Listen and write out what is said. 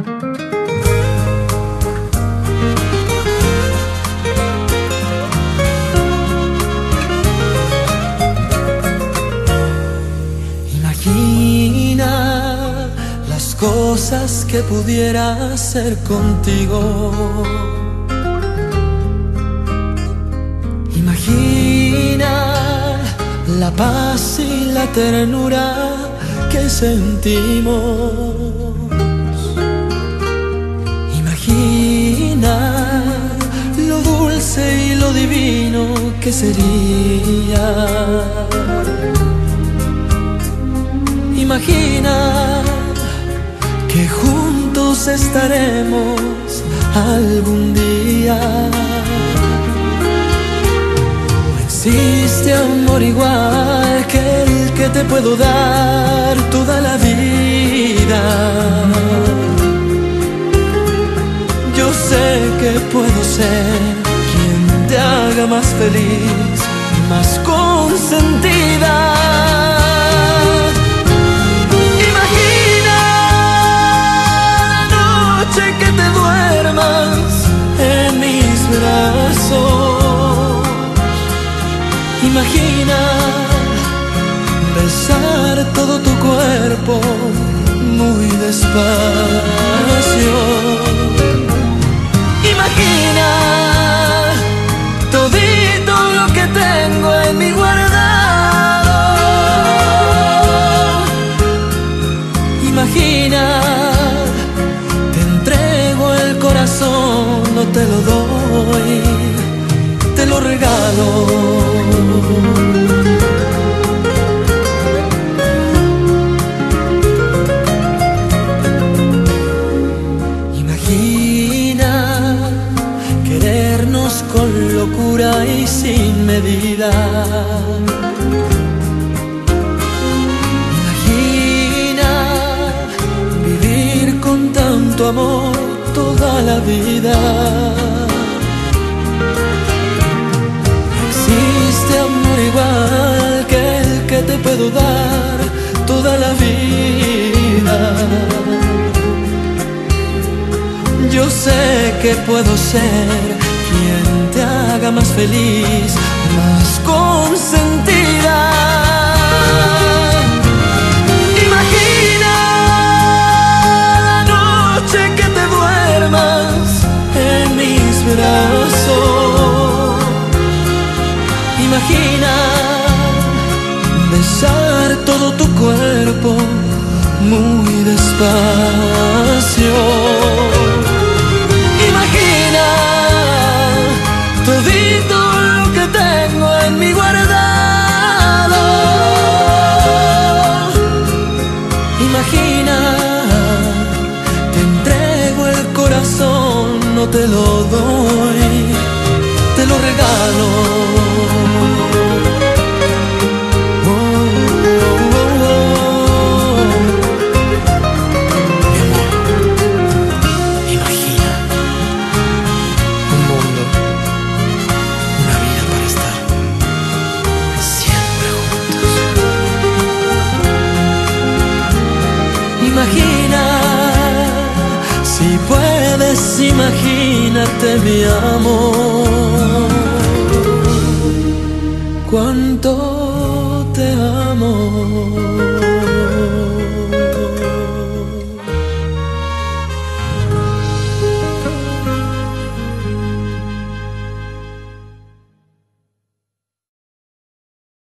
Imagina las cosas que pudiera hacer contigo. Imagina la paz y la ternura que sentimos. Imagina lo dulce y lo divino que sería. Imagina que juntos estaremos algún día. No existe amor igual que el que te puedo dar toda la vida. Yo sé que puedo ser quien te haga más feliz, más consentida. Que te duermas en mis brazos. Imagina besar todo tu cuerpo muy despacio. Imagina todito lo que tengo en mi guardado. Imagina no te lo doy, te lo regalo. Imagina querernos con locura y sin medida. Imagina vivir con tanto amor toda la vida. No existe amor igual que el que te puedo dar toda la vida. Yo sé que puedo ser quien te haga más feliz, más consentida. En mis brazos. Imagina besar todo tu cuerpo muy despacio. Imagina todito lo que tengo en mi guardado. Imagina no te lo doy, te lo regalo. Oh, oh, oh, oh. Mi amor, imagina un mundo, una vida para estar siempre juntos. Imagina, si puedes, imagínate mi amor.